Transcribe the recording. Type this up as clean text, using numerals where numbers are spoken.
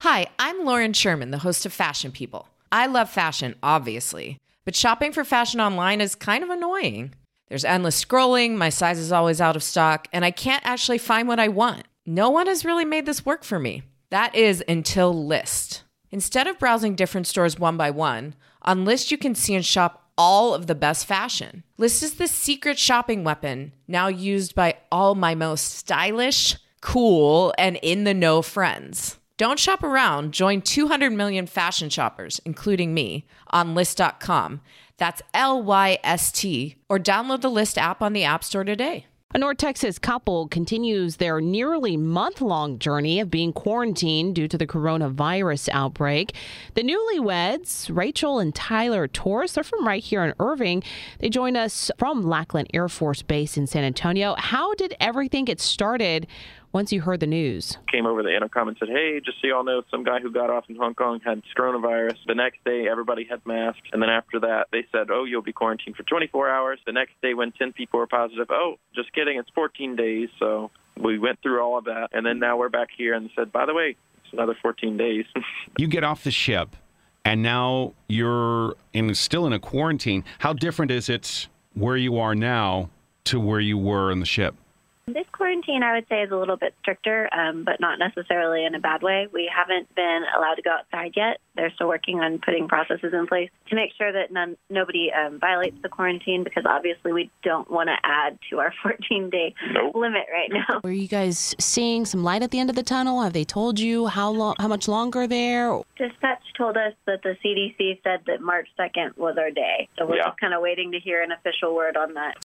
Hi, I'm Lauren Sherman, the host of Fashion People. I love fashion, obviously, but shopping for fashion online is kind of annoying. There's endless scrolling, my size is always out of stock, and I can't actually find what I want. No one has really made this work for me. That is until Lyst. Instead of browsing different stores one by one, on Lyst you can see and shop all of the best fashion. Lyst is the secret shopping weapon now used by all my most stylish, cool, and in-the-know friends. Don't shop around. Join 200 million fashion shoppers, including me, on Lyst.com. That's Lyst, or download the Lyst app on the App Store today. A North Texas couple continues their nearly month-long journey of being quarantined due to the coronavirus outbreak. The newlyweds, Rachel and Tyler Torres, they're from right here in Irving. They joined us from Lackland Air Force Base in San Antonio. How did everything get started once you heard the news? Came over the intercom and said, hey, just so y'all know, some guy who got off in Hong Kong had coronavirus. The next day, everybody had masks. And then after that, they said, oh, you'll be quarantined for 24 hours. The next day, when 10 people were positive, oh, just kidding, it's 14 days. So we went through all of that. And then now we're back here and said, by the way, it's another 14 days. You get off the ship, and now you're still in a quarantine. How different is it where you are now to where you were in the ship? This quarantine, I would say, is a little bit stricter, but not necessarily in a bad way. We haven't been allowed to go outside yet. They're still working on putting processes in place to make sure that nobody violates the quarantine, because obviously we don't want to add to our 14-day limit right now. Are you guys seeing some light at the end of the tunnel? Have they told you how much longer there? Dispatch told us that the CDC said that March 2nd was our day. So we're just kind of waiting to hear an official word on that.